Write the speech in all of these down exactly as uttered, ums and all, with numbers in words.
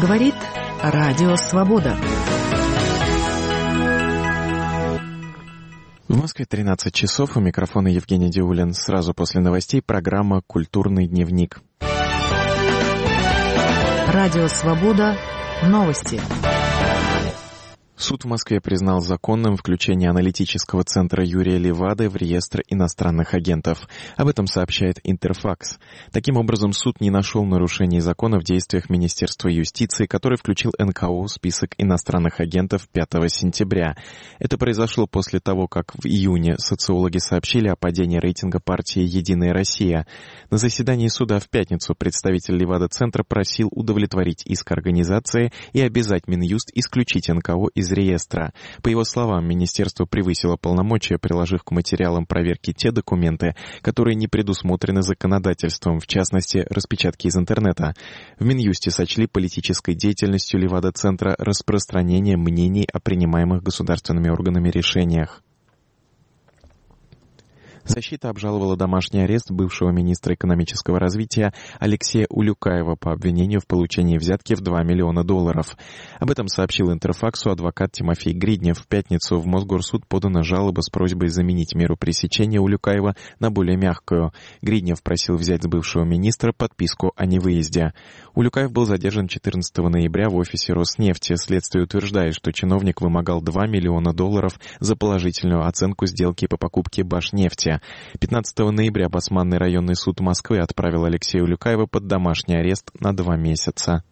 Говорит Радио Свобода. В Москве тринадцать часов, у микрофона Евгений Диулин. Сразу после новостей программа «Культурный дневник». Радио Свобода. Новости. Суд в Москве признал законным включение аналитического центра Юрия Левады в реестр иностранных агентов. Об этом сообщает Интерфакс. Таким образом, суд не нашел нарушений закона в действиях Министерства юстиции, который включил эн ка о в список иностранных агентов пятого сентября. Это произошло после того, как в июне социологи сообщили о падении рейтинга партии «Единая Россия». На заседании суда в пятницу представитель Левада-центра просил удовлетворить иск организации и обязать Минюст исключить эн ка о из реестра. По его словам, министерство превысило полномочия, приложив к материалам проверки те документы, которые не предусмотрены законодательством, в частности, распечатки из интернета. В Минюсте сочли политической деятельностью Левада-центра распространение мнений о принимаемых государственными органами решениях. Защита обжаловала домашний арест бывшего министра экономического развития Алексея Улюкаева по обвинению в получении взятки в два миллиона долларов. Об этом сообщил Интерфаксу адвокат Тимофей Гриднев. В пятницу в Мосгорсуд подана жалоба с просьбой заменить меру пресечения Улюкаева на более мягкую. Гриднев просил взять с бывшего министра подписку о невыезде. Улюкаев был задержан четырнадцатого ноября в офисе Роснефти. Следствие утверждает, что чиновник вымогал два миллиона долларов за положительную оценку сделки по покупке Башнефти. пятнадцатого ноября Басманный районный суд Москвы отправил Алексея Улюкаева под домашний арест на два месяца.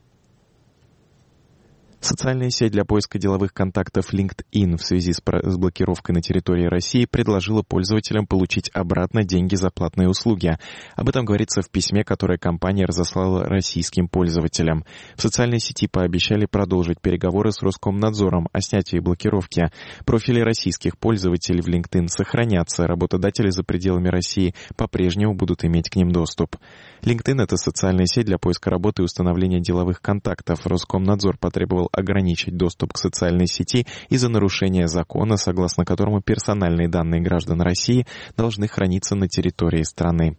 Социальная сеть для поиска деловых контактов LinkedIn в связи с, с блокировкой на территории России предложила пользователям получить обратно деньги за платные услуги. Об этом говорится в письме, которое компания разослала российским пользователям. В социальной сети пообещали продолжить переговоры с Роскомнадзором о снятии блокировки. Профили российских пользователей в LinkedIn сохранятся. Работодатели за пределами России по-прежнему будут иметь к ним доступ. LinkedIn — это социальная сеть для поиска работы и установления деловых контактов. Роскомнадзор потребовал ограничить доступ к социальной сети из-за нарушения закона, согласно которому персональные данные граждан России должны храниться на территории страны.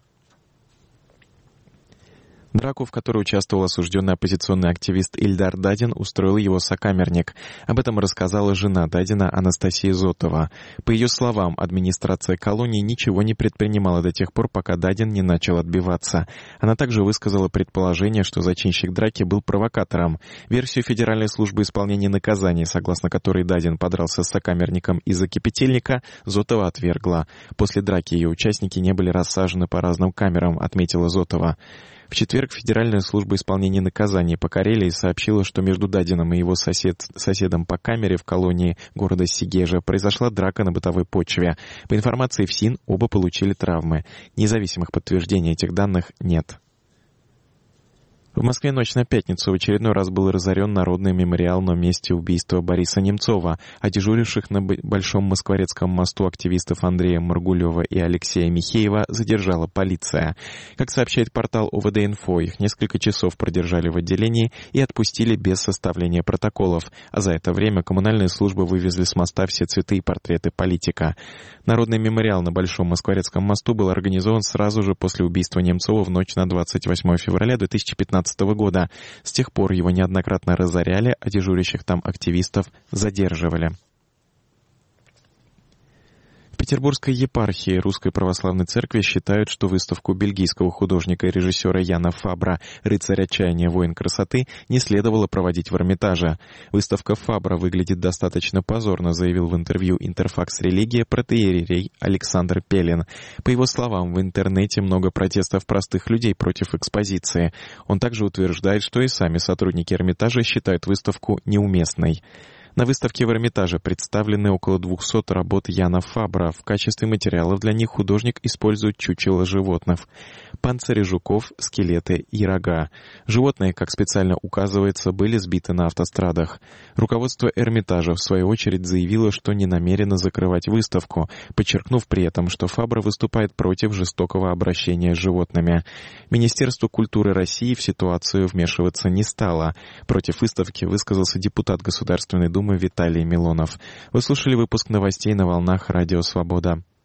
Драку, в которой участвовал осужденный оппозиционный активист Ильдар Дадин, устроил его сокамерник. Об этом рассказала жена Дадина Анастасия Зотова. По ее словам, администрация колонии ничего не предпринимала до тех пор, пока Дадин не начал отбиваться. Она также высказала предположение, что зачинщик драки был провокатором. Версию Федеральной службы исполнения наказаний, согласно которой Дадин подрался с сокамерником из-за кипятильника, Зотова отвергла. После драки ее участники не были рассажены по разным камерам, отметила Зотова. В четверг Федеральная служба исполнения наказаний по Карелии сообщила, что между Дадином и его сосед, соседом по камере в колонии города Сегежа произошла драка на бытовой почве. По информации ФСИН, оба получили травмы. Независимых подтверждений этих данных нет. В Москве ночь на пятницу в очередной раз был разорен народный мемориал на месте убийства Бориса Немцова, а дежуривших на Большом Москворецком мосту активистов Андрея Маргулева и Алексея Михеева задержала полиция. Как сообщает портал о вэ дэ инфо, их несколько часов продержали в отделении и отпустили без составления протоколов, а за это время коммунальные службы вывезли с моста все цветы и портреты политика. Народный мемориал на Большом Москворецком мосту был организован сразу же после убийства Немцова в ночь на двадцать восьмое февраля две тысячи пятнадцатого года. С тех пор его неоднократно разоряли, а дежурящих там активистов задерживали. В Петербургской епархии Русской Православной Церкви считают, что выставку бельгийского художника и режиссера Яна Фабра «Рыцарь отчаяния, воин красоты» не следовало проводить в Эрмитаже. Выставка Фабра выглядит достаточно позорно, заявил в интервью «Интерфакс Религия» протоиерей Александр Пелин. По его словам, в интернете много протестов простых людей против экспозиции. Он также утверждает, что и сами сотрудники Эрмитажа считают выставку неуместной. На выставке в Эрмитаже представлены около двухсот работ Яна Фабра. В качестве материалов для них художник использует чучело животных, панцири жуков, скелеты и рога. Животные, как специально указывается, были сбиты на автострадах. Руководство Эрмитажа, в свою очередь, заявило, что не намерено закрывать выставку, подчеркнув при этом, что Фабра выступает против жестокого обращения с животными. Министерство культуры России в ситуацию вмешиваться не стало. Против выставки высказался депутат Государственной Думы Виталий Милонов. Вы слушали выпуск новостей на волнах Радио Свобода.